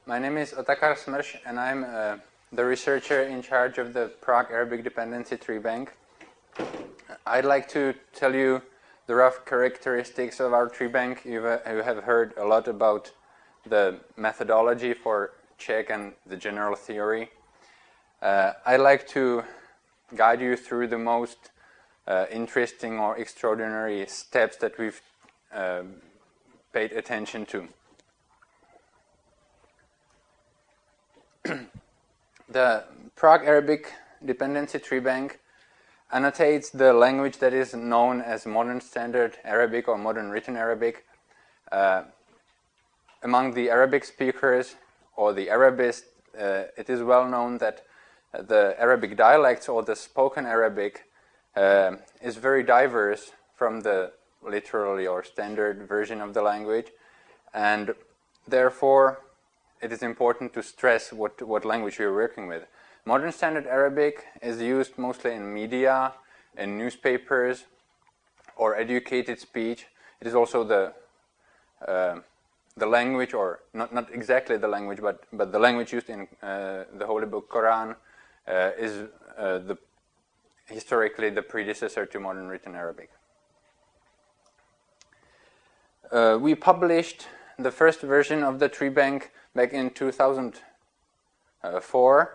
My name is Otakar Smrš, and I'm the researcher in charge of the Prague Arabic Dependency Tree Bank. I'd like to tell you the rough characteristics of our tree bank. You have heard a lot about the methodology for check and the general theory. I'd like to guide you through the most interesting or extraordinary steps that we've paid attention to. The Prague Arabic Dependency Tree Bank annotates the language that is known as Modern Standard Arabic or Modern Written Arabic. Among the Arabic speakers or the Arabists, it is well known that the Arabic dialects or the spoken Arabic is very diverse from the literally or standard version of the language, and therefore it is important to stress what language we are working with. Modern Standard Arabic is used mostly in media, in newspapers, or educated speech. It is also the language, or not exactly the language, but the language used in the Holy Book Quran is historically the predecessor to Modern Written Arabic. We published the first version of the tree bank back in 2004.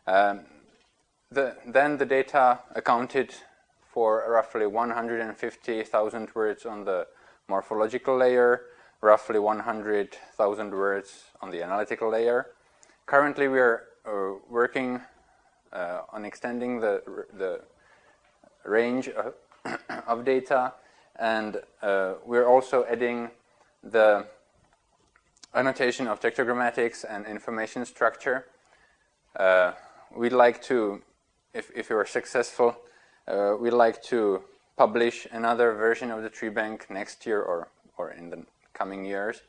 Then the data accounted for roughly 150,000 words on the morphological layer, roughly 100,000 words on the analytical layer. Currently we are working on extending the range of data, and we're also adding the annotation of tetragrammatics and information structure. We'd like to, if you are successful, we'd like to publish another version of the tree bank next year or in the coming years.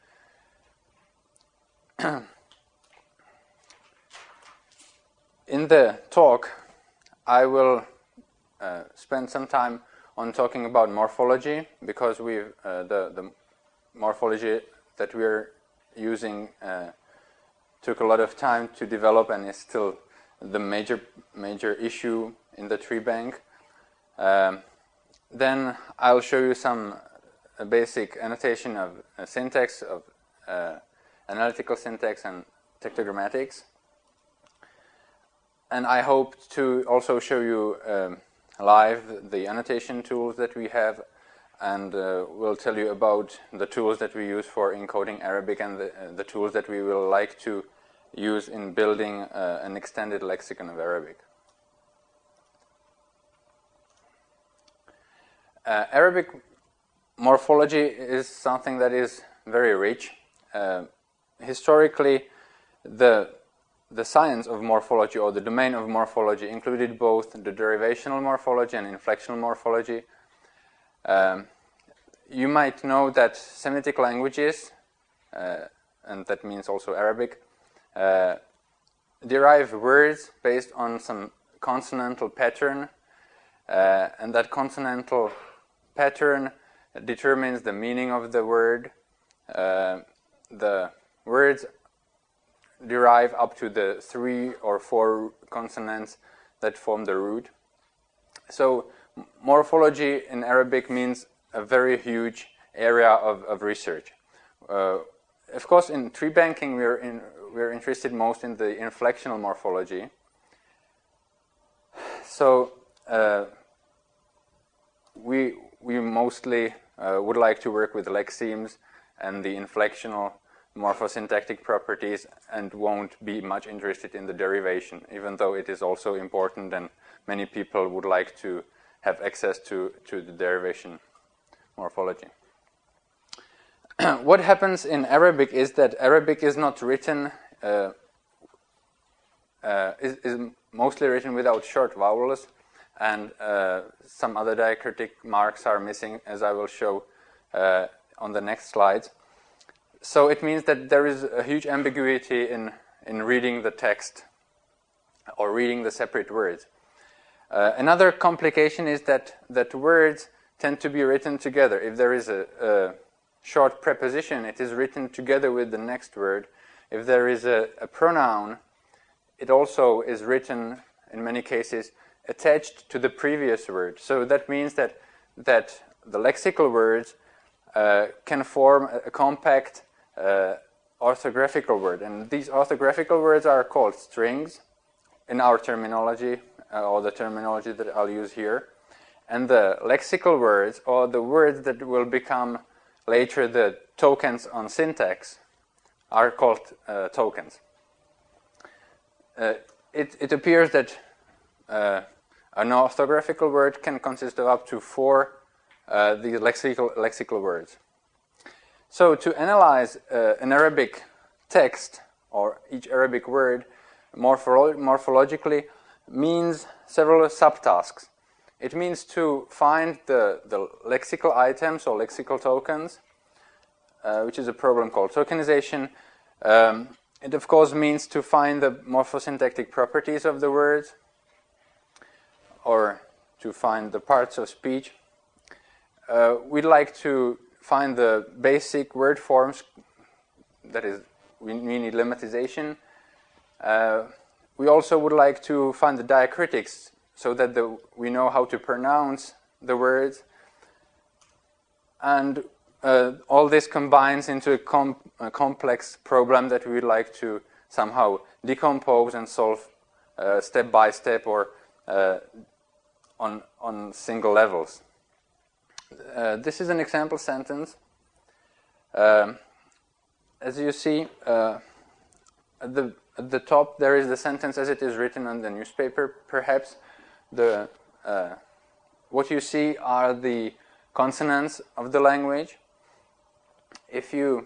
In the talk, I will spend some time on talking about morphology, because the morphology that we're using took a lot of time to develop and is still the major issue in the tree bank. Then I'll show you some basic annotation of syntax, of analytical syntax and tetragrammatics. And I hope to also show you live the annotation tools that we have, and we'll tell you about the tools that we use for encoding Arabic and the tools that we will like to use in building an extended lexicon of Arabic. Arabic morphology is something that is very rich. Historically, the science of morphology, or the domain of morphology, included both the derivational morphology and inflectional morphology. You might know that Semitic languages, and that means also Arabic, derive words based on some consonantal pattern, and that consonantal pattern determines the meaning of the word. The words derive up to the 3 or 4 consonants that form the root. So morphology in Arabic means a very huge area of research. Of course, in tree banking, we're interested most in the inflectional morphology. So we mostly would like to work with lexemes and the inflectional morphosyntactic properties, and won't be much interested in the derivation, even though it is also important and many people would like to have access to the derivation morphology. What happens in Arabic is that Arabic is not written, is mostly written without short vowels, and some other diacritic marks are missing, as I will show on the next slides. So it means that there is a huge ambiguity in reading the text or reading the separate words. Another complication is that words tend to be written together. If there is a short preposition, it is written together with the next word. if there is a pronoun, it also is written, in many cases, attached to the previous word. So that means that the lexical words can form a compact orthographical word. And these orthographical words are called strings in our terminology, or the terminology that I'll use here. And the lexical words, or the words that will become later the tokens on syntax, are called tokens. It appears that an orthographical word can consist of up to 4 these lexical words. So to analyze an Arabic text, or each Arabic word, morphologically, means several subtasks. It means to find the lexical items or lexical tokens, which is a problem called tokenization. It of course means to find the morphosyntactic properties of the words, or to find the parts of speech. We'd like to find the basic word forms, that is, we need lemmatization. We also would like to find the diacritics, so that we know how to pronounce the words. And all this combines into a complex problem that we would like to somehow decompose and solve step by step, or on single levels. This is an example sentence. As you see, at the top there is the sentence as it is written on the newspaper, perhaps. What you see are the consonants of the language. If you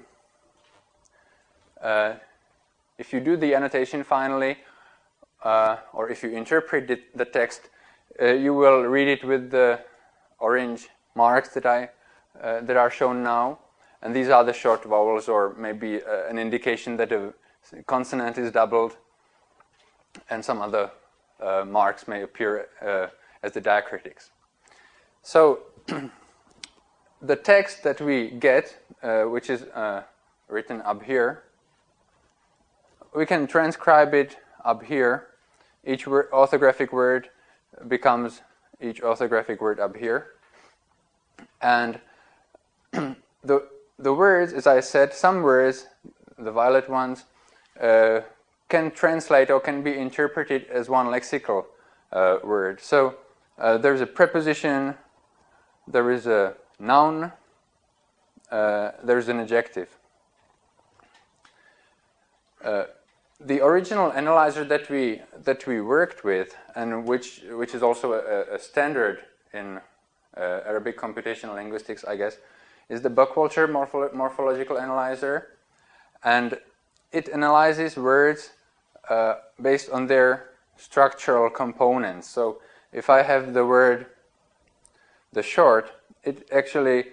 do the annotation finally, or if you interpret the text, you will read it with the orange marks that are shown now, and these are the short vowels, or maybe an indication that a consonant is doubled, and some other marks may appear as the diacritics. So the text that we get, which is written up here, we can transcribe it up here. Each orthographic word becomes each orthographic word up here. And the words, as I said, some words, the violet ones, can translate or can be interpreted as one lexical word. So there's a preposition, there is a noun, there's an adjective. The original analyzer that we worked with, and which is also a standard in Arabic computational linguistics, I guess, is the Buckwalter morphological analyzer, and it analyzes words based on their structural components. So if I have the word the short, it actually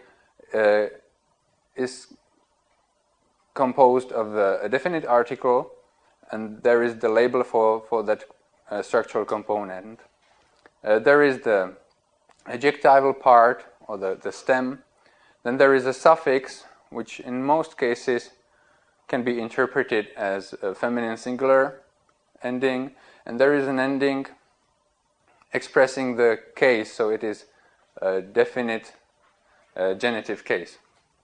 is composed of a definite article, and there is the label for that structural component. There is the adjectival part, or the stem. Then there is a suffix, which in most cases can be interpreted as a feminine singular ending, and there is an ending expressing the case, so it is a definite genitive case.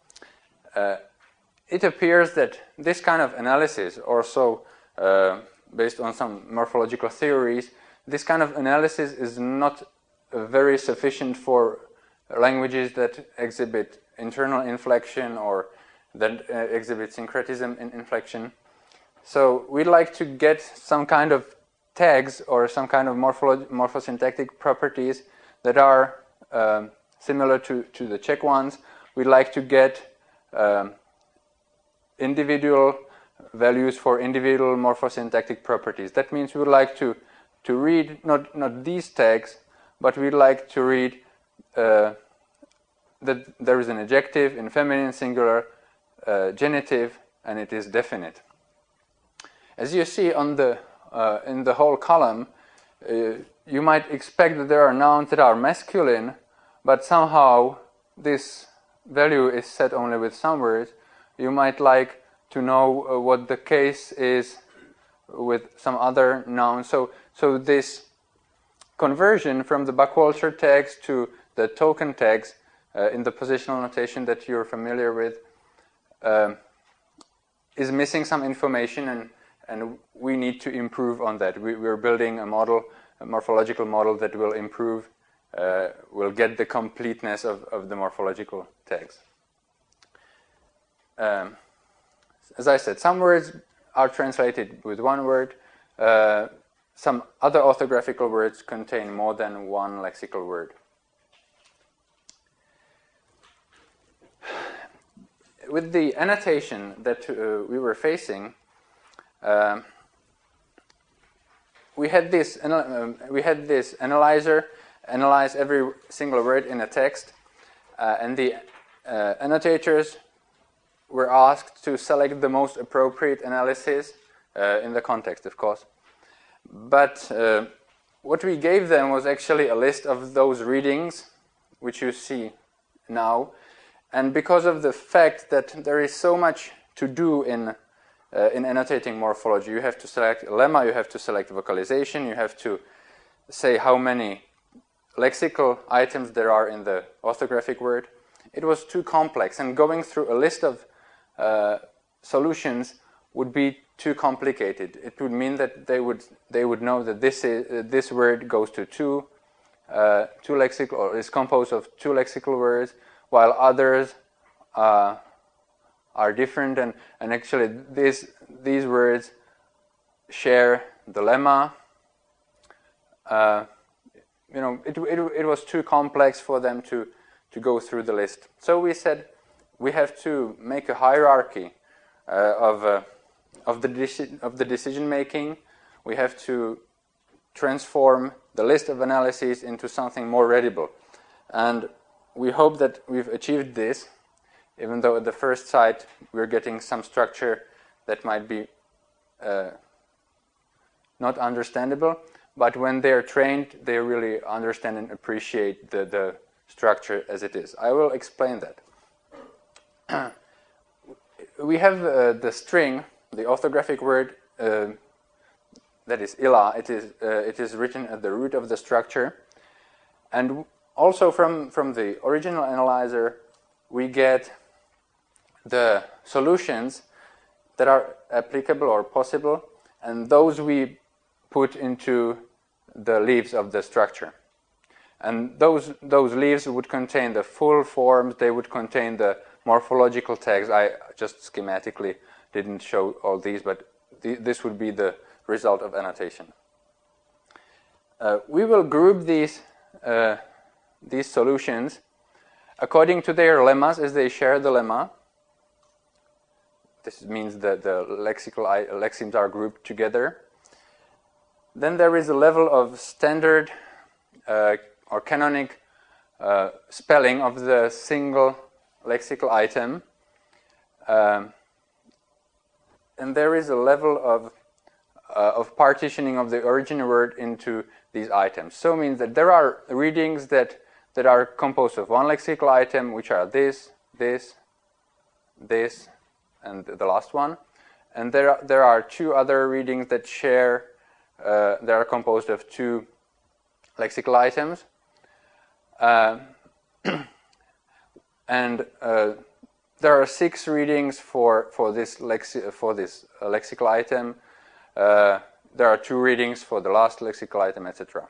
It appears that this kind of analysis, also based on some morphological theories, this kind of analysis is not very sufficient for languages that exhibit internal inflection, or that exhibit syncretism in inflection. So we'd like to get some kind of tags or some kind of morphosyntactic properties that are similar to the Czech ones. We'd like to get individual values for individual morphosyntactic properties. That means we would like to read not these tags, but we'd like to read that there is an adjective in feminine singular, genitive, and it is definite. As you see on in the whole column, you might expect that there are nouns that are masculine, but somehow this value is set only with some words. You might like to know what the case is with some other noun. So this conversion from the Buckwalter tags to the token tags in the positional notation that you're familiar with is missing some information, and we need to improve on that. We're building a model, a morphological model that will improve, will get the completeness of the morphological tags. As I said, some words are translated with one word. Some other orthographical words contain more than one lexical word. With the annotation that we were facing, we had this analyzer analyze every single word in a text, and the annotators were asked to select the most appropriate analysis in the context, of course. But what we gave them was actually a list of those readings, which you see now. And because of the fact that there is so much to do in annotating morphology, you have to select a lemma, you have to select vocalization, you have to say how many lexical items there are in the orthographic word. It was too complex, and going through a list of solutions would be too complicated. It would mean that they would know that this word goes to two lexical, or is composed of two lexical words, while others are different, and actually these words share the lemma. It was too complex for them to go through the list. So we said we have to make a hierarchy of the decision making. We have to transform the list of analyses into something more readable, and we hope that we've achieved this, even though at the first sight we're getting some structure that might be not understandable, but when they're trained, they really understand and appreciate the structure as it is. I will explain that. We have the string, the orthographic word that is illa. It is written at the root of the structure, and also from the original analyzer, we get the solutions that are applicable or possible, and those we put into the leaves of the structure. And those leaves would contain the full forms, they would contain the morphological tags. I just schematically didn't show all these, but this would be the result of annotation. We will group these solutions according to their lemmas, as they share the lemma. This means that the lexemes are grouped together. Then there is a level of standard or canonic spelling of the single lexical item. And there is a level of partitioning of the original word into these items. So it means that there are readings that are composed of one lexical item, which are this, and the last one. And there are two other readings that share, that are composed of two lexical items. And there are 6 readings for this lexical item. There are 2 readings for the last lexical item, etc.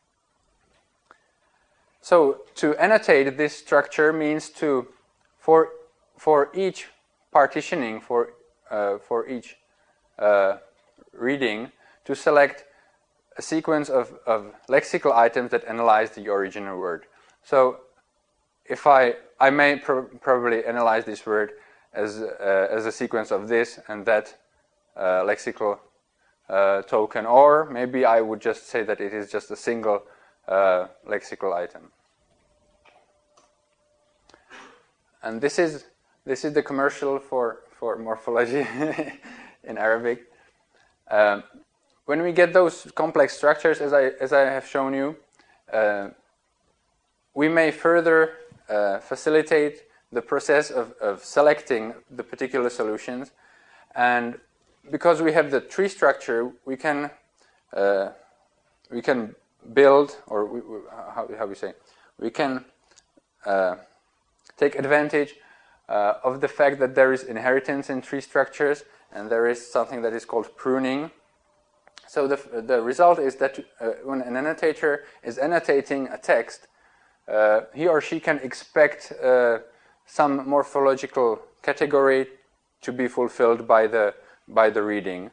So to annotate this structure means to, for each partitioning, for each reading, to select a sequence of lexical items that analyze the original word. So if I may probably analyze this word as a sequence of this and that lexical token, or maybe I would just say that it is just a single lexical item. And this is the commercial for morphology in Arabic. When we get those complex structures, as I have shown you, we may further facilitate the process of selecting the particular solutions, And because we have the tree structure, we can build, or how we say, we can take advantage of the fact that there is inheritance in tree structures, and there is something that is called pruning. So the result is that when an annotator is annotating a text, he or she can expect some morphological category to be fulfilled by the reading.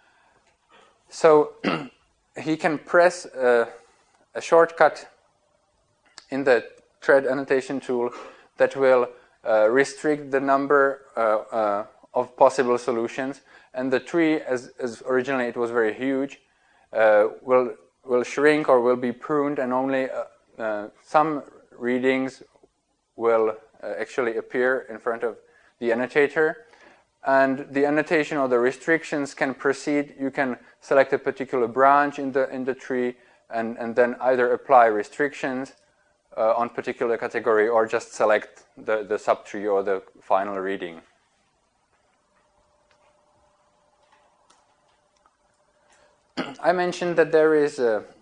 So he can press a shortcut in the thread annotation tool that will restrict the number of possible solutions, and the tree, as originally it was very huge, will shrink or will be pruned, and only some readings will actually appear in front of the annotator. And the annotation or the restrictions can proceed. You can select a particular branch in the tree, and then either apply restrictions on particular category, or just select the subtree or the final reading. I mentioned that there is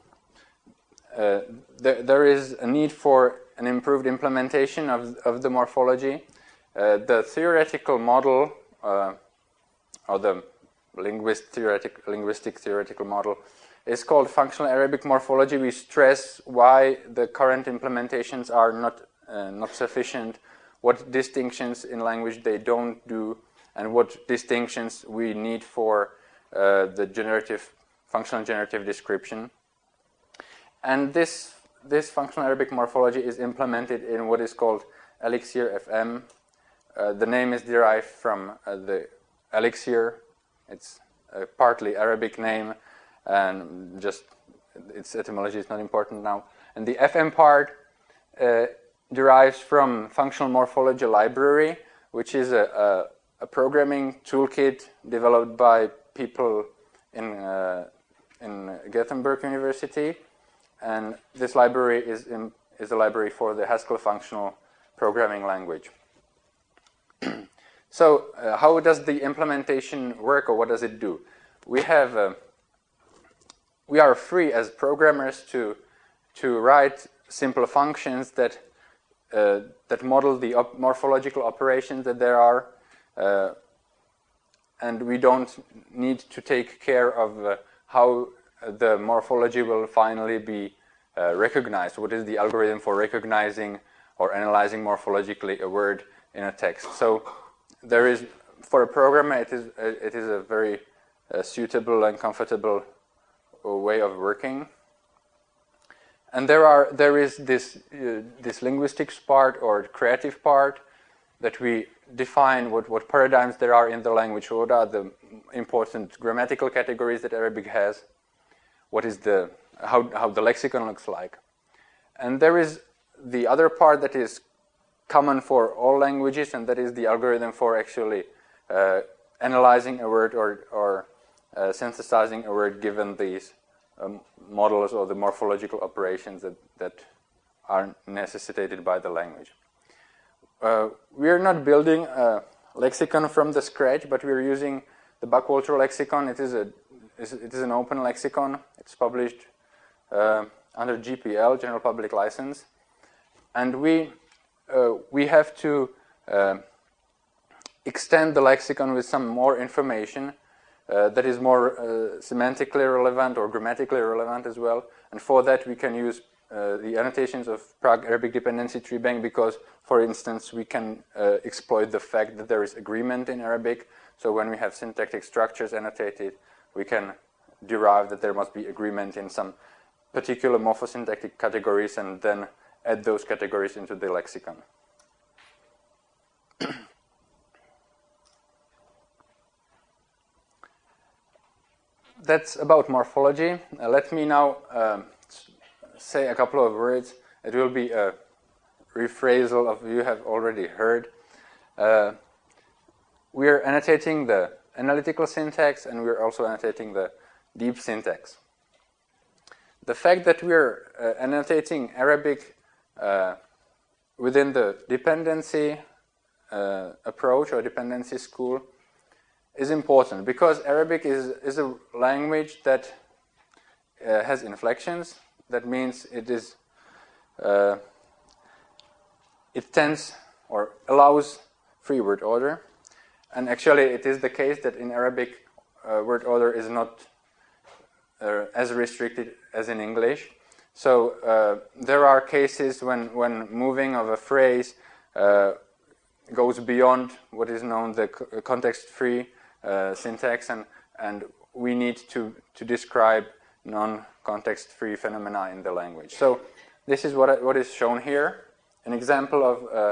a need for an improved implementation of the morphology. The theoretical model, or the linguistic theoretical model, is called functional Arabic morphology. We stress why the current implementations are not sufficient, what distinctions in language they don't do, and what distinctions we need for the functional generative description. And this functional Arabic morphology is implemented in what is called Elixir FM. The name is derived from the elixir. It's a partly Arabic name, and just its etymology is not important now. And the FM part derives from Functional Morphology Library, which is a programming toolkit developed by people in Gothenburg University. And this library is a library for the Haskell functional programming language. So how does the implementation work, or what does it do? We are free as programmers to write simple functions that model the morphological operations that there are, and we don't need to take care of how the morphology will finally be recognized. What is the algorithm for recognizing or analyzing morphologically a word in a text? So there is, for a programmer, it is a very suitable and comfortable way of working. And there is this linguistics part or creative part that we define what paradigms there are in the language, what are the important grammatical categories that Arabic has, what is how the lexicon looks like. And there is the other part that is common for all languages, and that is the algorithm for actually analyzing a word or synthesizing a word given these models or the morphological operations that are necessitated by the language. We are not building a lexicon from the scratch, but we are using the Buckwalter lexicon. It is an open lexicon. It's published under GPL, General Public License, and we have to extend the lexicon with some more information that is more semantically relevant or grammatically relevant as well. And for that, we can use the annotations of Prague Arabic Dependency Tree Bank, because, for instance, we can exploit the fact that there is agreement in Arabic. So when we have syntactic structures annotated, we can derive that there must be agreement in some particular morphosyntactic categories, and then add those categories into the lexicon. That's about morphology. Let me now say a couple of words. It will be a rephrasal of you have already heard. We are annotating the analytical syntax, and we are also annotating the deep syntax. The fact that we are annotating Arabic within the dependency approach or dependency school is important because Arabic is a language that has inflections. That means it tends or allows free word order. And actually it is the case that in Arabic word order is not as restricted as in English. So there are cases when moving of a phrase goes beyond what is known the context-free syntax, and we need to describe non-context-free phenomena in the language. So this is what is shown here, an example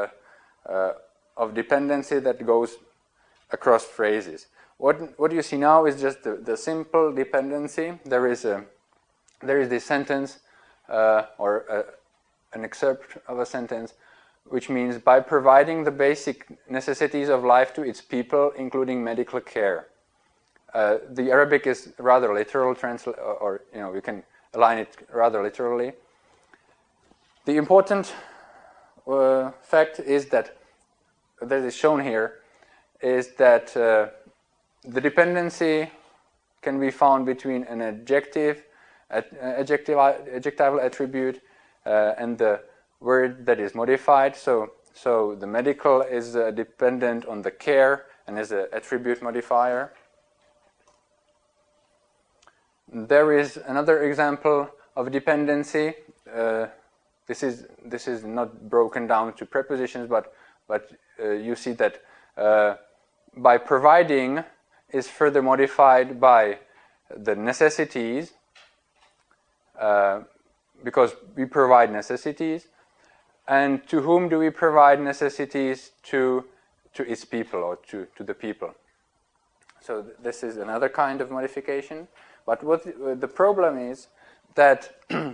of dependency that goes across phrases. What you see now is just the simple dependency. There is this sentence or an excerpt of a sentence, which means by providing the basic necessities of life to its people, including medical care. The Arabic is rather literal, or you can align it rather literally. The important fact is that is shown here is that the dependency can be found between an adjectival attribute and the word that is modified. So the medical is dependent on the care and is an attribute modifier. There is another example of dependency. This is not broken down to prepositions, but you see that by providing is further modified by the necessities, because we provide necessities. And to whom do we provide necessities? To its people, or to the people. So this is another kind of modification. But what the problem is that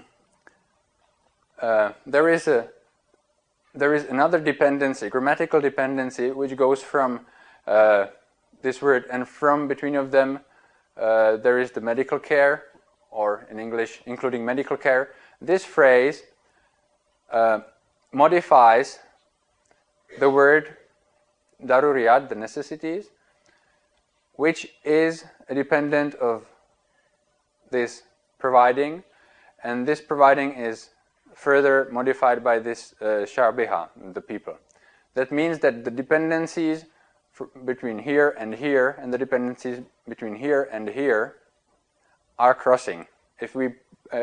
there is another dependency, grammatical dependency, which goes from this word, and from between of them there is the medical care, or in English, including medical care. This phrase modifies the word daruriyat, the necessities, which is a dependent of this providing, and this providing is further modified by this shabiha, the people. That means that the dependencies between here, and the dependencies between here and here are crossing. If we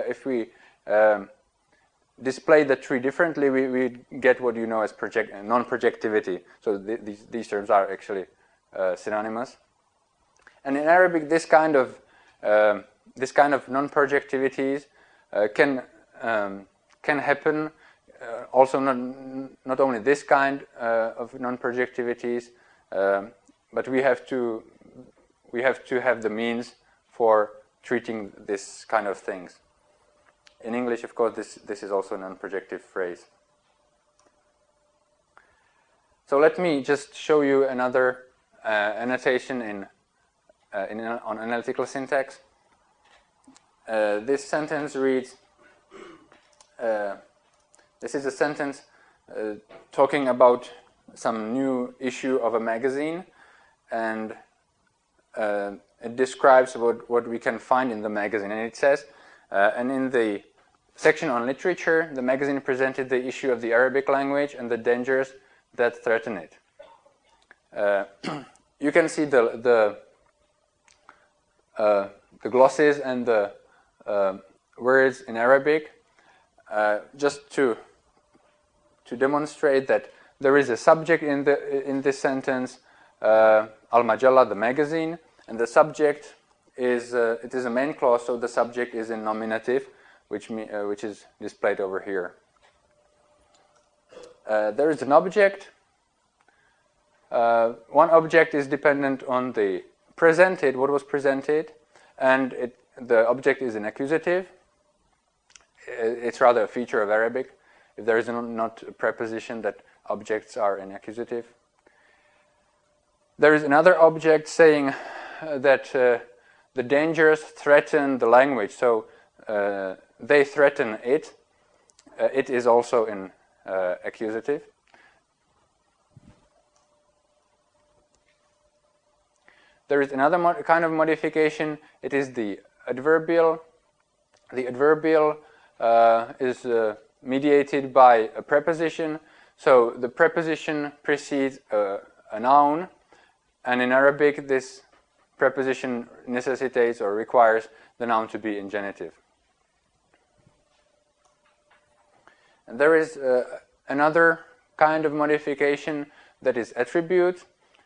display the tree differently, we get what you know as non-projectivity. So these terms are actually synonymous. And in Arabic, this kind of non-projectivities can happen. Also, not only this kind of non-projectivities, but we have to have the means for treating this kind of things. In English, of course, this is also a non-projective phrase. So let me just show you another annotation on analytical syntax. This sentence reads, this is a sentence talking about some new issue of a magazine, and it describes what we can find in the magazine. And it says, and in the section on literature, the magazine presented the issue of the Arabic language and the dangers that threaten it. You can see the glosses and the words in Arabic, just to demonstrate that there is a subject in this sentence, al-majalla, the magazine, and the subject is it is a main clause, so the subject is in nominative, which is displayed over here. There is an object. One object is dependent on the presented, what was presented, and the object is an accusative. It's rather a feature of Arabic. If there is not a preposition, that objects are in accusative. There is another object saying that the dangers threaten the language, so they threaten it. It is also in accusative. There is another kind of modification. It is the adverbial. The adverbial is mediated by a preposition. So the preposition precedes a noun, and in Arabic this preposition necessitates or requires the noun to be in genitive. And there is another kind of modification that is attribute.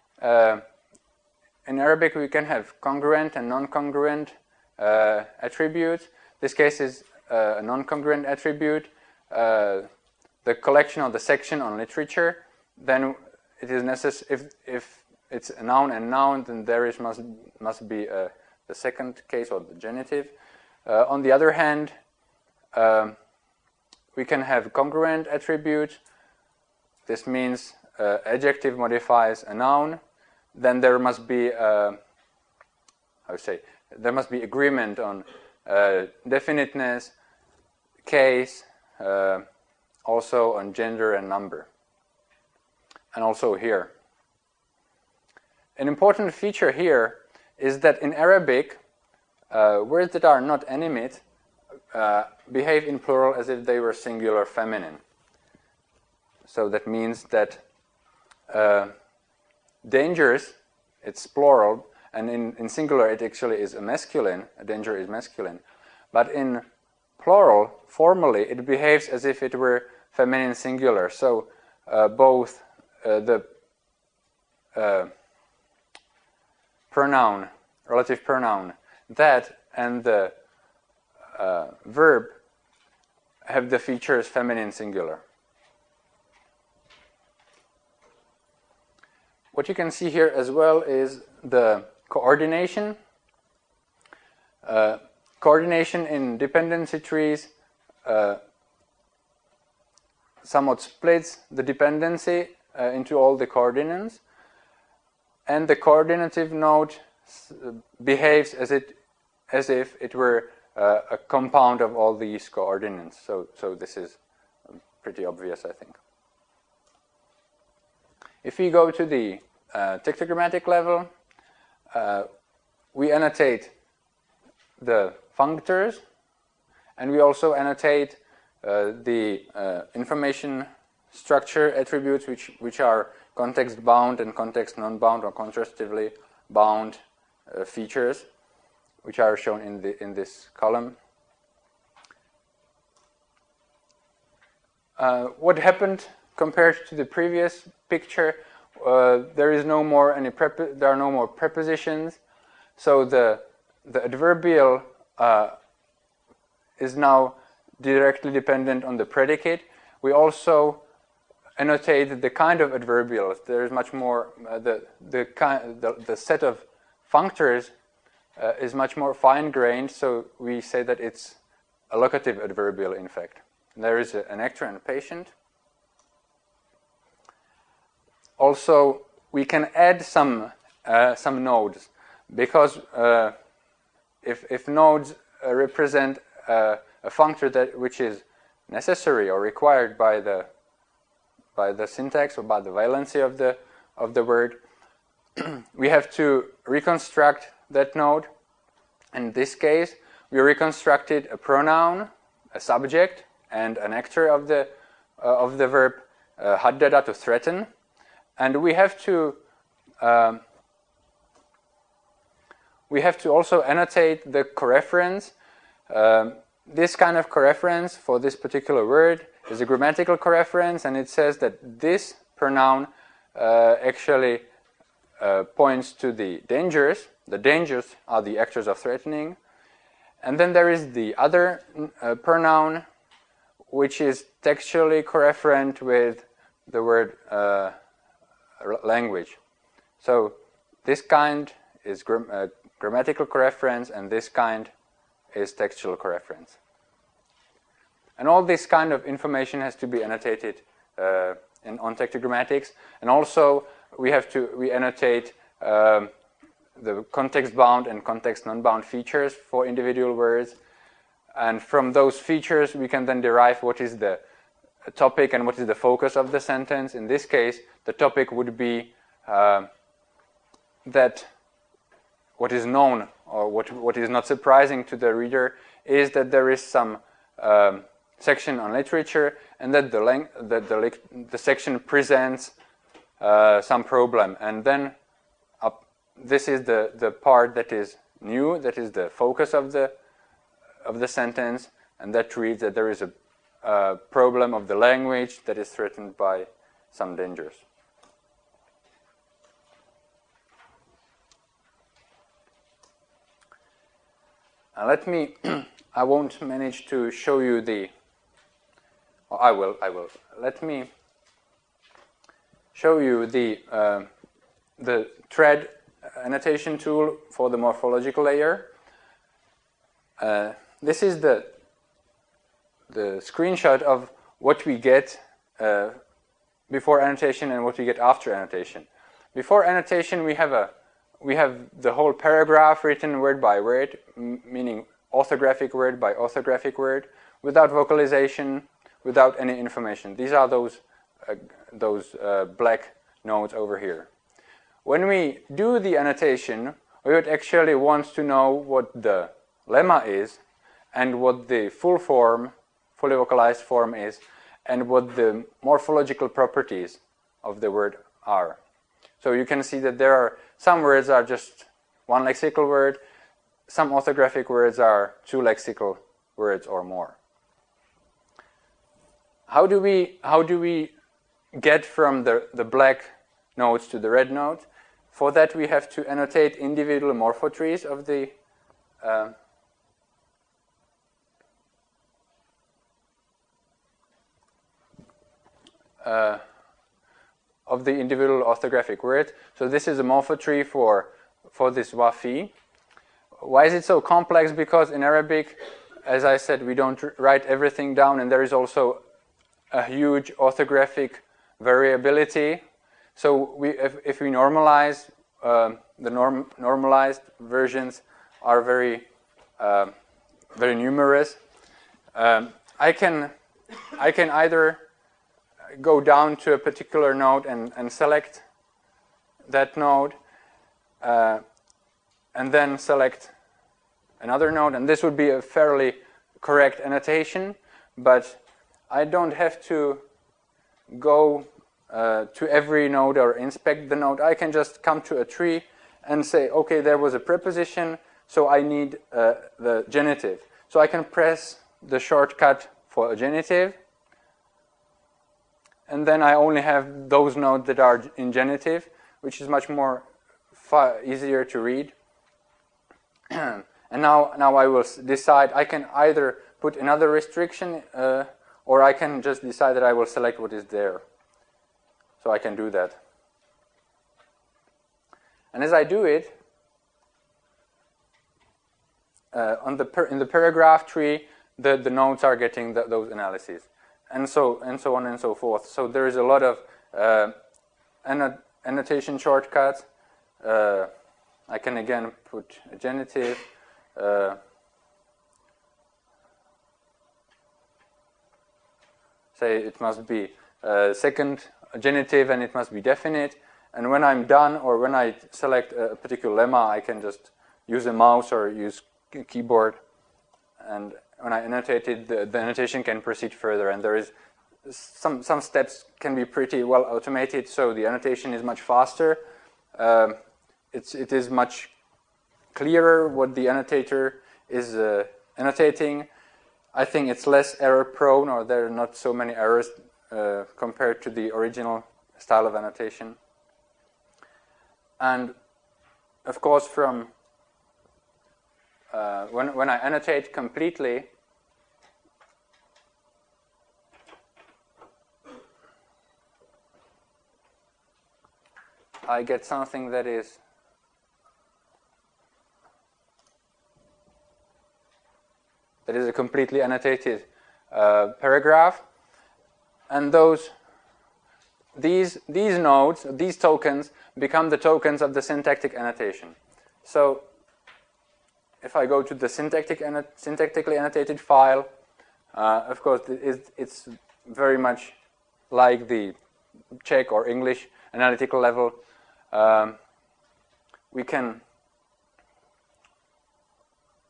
In Arabic we can have congruent and non-congruent attributes. This case is a non-congruent attribute. The collection or the section on literature, then it is necessary, if it's a noun and noun, then there is must be the second case or the genitive. On the other hand, we can have congruent attributes. This means adjective modifies a noun. Then there must be there must be agreement on definiteness, case, also on gender and number, and also here. An important feature here is that in Arabic, words that are not animate behave in plural as if they were singular feminine. So that means that dangers, it's plural, and in singular it actually is a masculine, a danger is masculine. But in plural, formally, it behaves as if it were feminine singular. So both the pronoun, relative pronoun, that, and the verb have the features feminine singular. What you can see here as well is the coordination. Coordination in dependency trees somewhat splits the dependency into all the coordinates, and the coordinative node behaves as if it were a compound of all these coordinates. So this is pretty obvious, I think. If we go to the tetragrammatic level, we annotate the functors, and we also annotate the information structure attributes which are context bound and context non-bound or contrastively bound features, which are shown in this column. What happened compared to the previous picture? There is no more there are no more prepositions, so the adverbial is now directly dependent on the predicate. We also annotate the kind of adverbials. There is much more the set of functors is much more fine-grained, so we say that it's a locative adverbial, in fact. There is an actor and a patient. Also, we can add some nodes, because if nodes represent a functor which is necessary or required by the syntax or by the valency of the word, we have to reconstruct that node. In this case, we reconstructed a pronoun, a subject, and an actor of the verb haddada, to threaten, and we have to also annotate the coreference. This kind of coreference for this particular word is a grammatical coreference, and it says that this pronoun actually points to the dangers. The dangers are the actors of threatening. And then there is the other pronoun, which is textually coreferent with the word language. So this kind is grammatical coreference, and this kind is textual coreference. And all this kind of information has to be annotated on tetragrammatics. And also we annotate the context-bound and context-non-bound features for individual words. And from those features, we can then derive what is the topic and what is the focus of the sentence. In this case, the topic would be that what is known, or what is not surprising to the reader, is that there is some section on literature, and that the section presents some problem, and then this is the part that is new, that is the focus of the sentence, and that reads that there is a problem of the language that is threatened by some dangers. Let me, I won't manage to show you the, oh, I will. Let me show you the thread annotation tool for the morphological layer. This is the screenshot of what we get before annotation and what we get after annotation. Before annotation, we have the whole paragraph written word by word, meaning orthographic word by orthographic word, without vocalization, without any information. These are those black nodes over here. When we do the annotation, we would actually want to know what the lemma is, and what the full form, fully vocalized form is, and what the morphological properties of the word are. So you can see that there are some words are just one lexical word, some orthographic words are two lexical words or more. How do we get from the black nodes to the red node? For that, we have to annotate individual morphotrees of the individual orthographic word. So this is a morphotree for this wafi. Why is it so complex? Because in Arabic, as I said, we don't write everything down, and there is also a huge orthographic variability. So if we normalize, the normalized versions are very numerous. I can either go down to a particular node and select that node, and then select another node, and this would be a fairly correct annotation, but I don't have to go to every node or inspect the node. I can just come to a tree and say, okay, there was a preposition, so I need the genitive. So I can press the shortcut for a genitive, and then I only have those nodes that are in genitive, which is much more easier to read. And now I will decide, I can either put another restriction, or I can just decide that I will select what is there. So I can do that. And as I do it, in the paragraph tree, the nodes are getting those analyses, and so on and so forth. So there is a lot of annotation shortcuts. I can again put a genitive. Say it must be second genitive, and it must be definite. And when I'm done, or when I select a particular lemma, I can just use a mouse or use a keyboard. And when I annotate it, the annotation can proceed further. And there is some steps can be pretty well automated, so the annotation is much faster. It is much clearer what the annotator is annotating. I think it's less error prone, or there are not so many errors compared to the original style of annotation. And of course, from when I annotate completely, I get something that is a completely annotated paragraph, and these nodes, these tokens, become the tokens of the syntactic annotation. So if I go to the syntactically annotated file, of course it's very much like the Czech or English analytical level. We can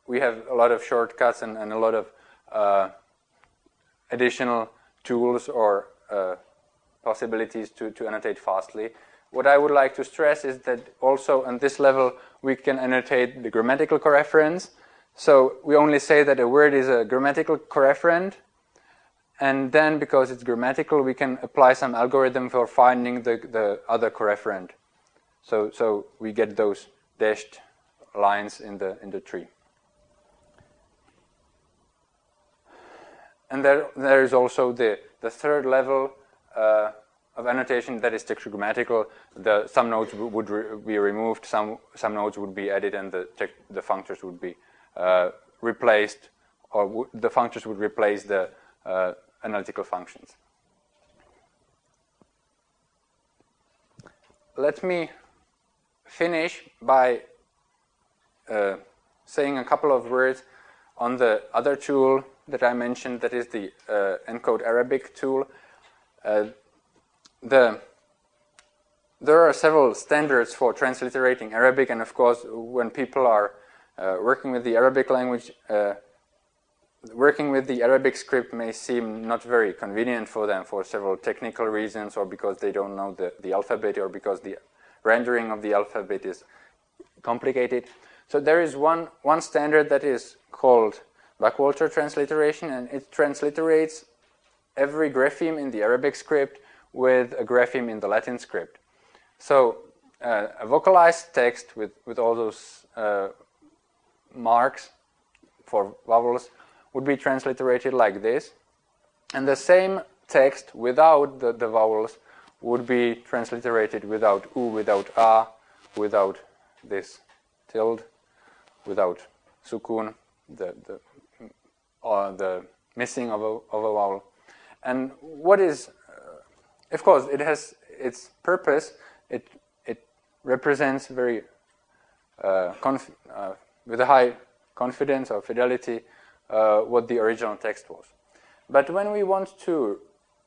we have a lot of shortcuts and a lot of additional tools or possibilities to annotate fastly. What I would like to stress is that also on this level we can annotate the grammatical coreference. So we only say that a word is a grammatical coreferent, and then because it's grammatical we can apply some algorithm for finding the other coreferent. So we get those dashed lines in the tree. And there is also the third level of annotation, that is tetragrammatical. Some nodes would be removed, some nodes would be added, and the functors would be replaced, or the functors would replace the analytical functions. Let me finish by saying a couple of words on the other tool that I mentioned, that is the Encode Arabic tool. There are several standards for transliterating Arabic, and of course when people are working with the Arabic language, working with the Arabic script may seem not very convenient for them for several technical reasons, or because they don't know the alphabet, or because the rendering of the alphabet is complicated. So there is one standard that is called Backwalter transliteration, and it transliterates every grapheme in the Arabic script with a grapheme in the Latin script. So a vocalized text with all those marks for vowels would be transliterated like this, and the same text without the vowels would be transliterated without u, without a, without this tilde, without sukun, the missing of a vowel. And what is, of course, it has its purpose. It represents very with a high confidence or fidelity what the original text was. But when we want to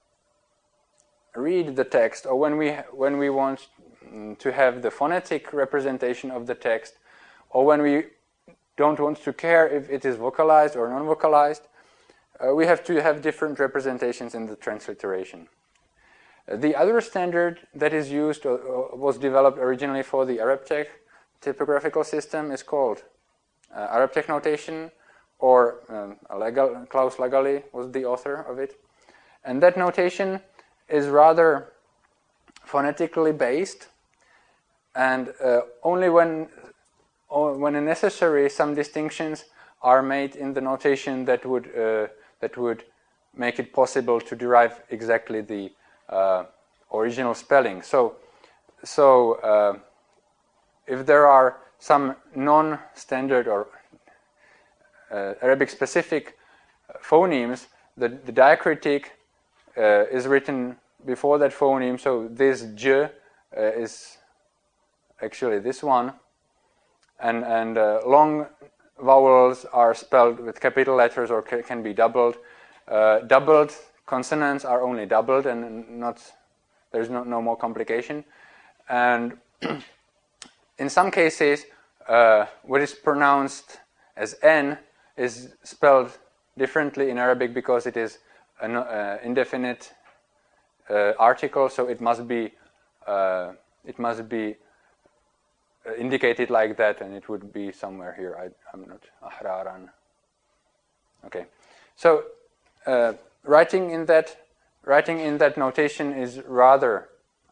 read the text, or when we want to have the phonetic representation of the text, or when we don't want to care if it is vocalized or non-vocalized, we have to have different representations in the transliteration. The other standard that is used was developed originally for the Arabtech typographical system is called Arabtech notation, or Klaus Lagali was the author of it. And that notation is rather phonetically based, and only when necessary some distinctions are made in the notation that would make it possible to derive exactly the original spelling. So if there are some non-standard or Arabic-specific phonemes, the diacritic is written before that phoneme. So this j is actually this one, and long vowels are spelled with capital letters or can be doubled. Doubled consonants are only doubled, and there's no more complication. And in some cases, what is pronounced as n is spelled differently in Arabic because it is an indefinite article, so it must be indicated like that, and it would be somewhere here. I'm not ahraran. Okay, so writing in that notation is rather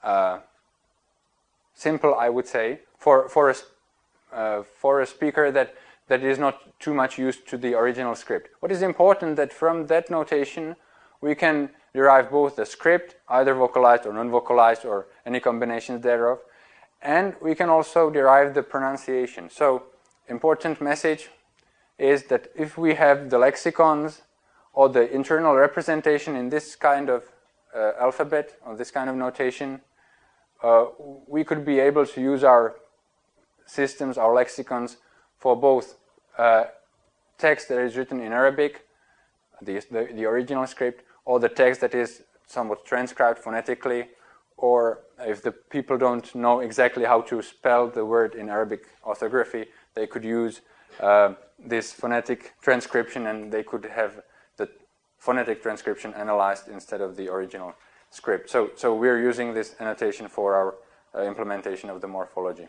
simple, I would say, for a speaker that is not too much used to the original script. What is important that from that notation we can derive both the script, either vocalized or non-vocalized or any combinations thereof, and we can also derive the pronunciation. So important message is that if we have the lexicons or the internal representation in this kind of alphabet or this kind of notation, we could be able to use our systems, our lexicons, for both text that is written in Arabic, the original script, or the text that is somewhat transcribed phonetically, or if the people don't know exactly how to spell the word in Arabic orthography, they could use this phonetic transcription, and they could have the phonetic transcription analyzed instead of the original script. So we're using this annotation for our implementation of the morphology.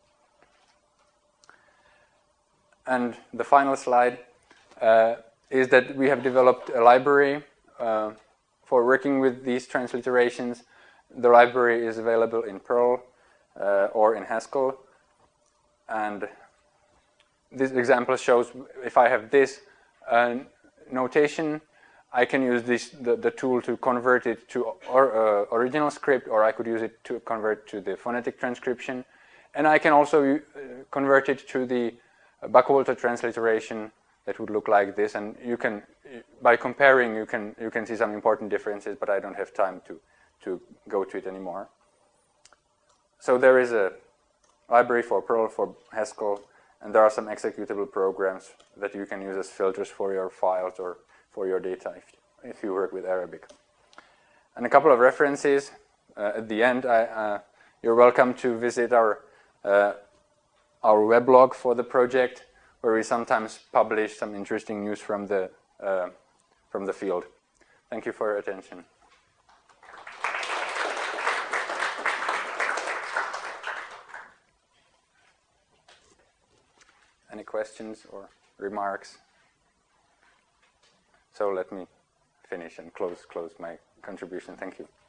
And the final slide is that we have developed a library for working with these transliterations. The library is available in Perl or in Haskell. And this example shows if I have this notation, I can use the tool to convert it to original script, or I could use it to convert to the phonetic transcription. And I can also convert it to the Bakhowalter transliteration that would look like this. And you can, by comparing, you can see some important differences, but I don't have time to go to it anymore. So there is a library for Perl, for Haskell, and there are some executable programs that you can use as filters for your files or for your data if you work with Arabic. And a couple of references at the end. You're welcome to visit our weblog for the project, where we sometimes publish some interesting news from the field. Thank you for your attention. Any questions or remarks? So let me finish and close my contribution. Thank you.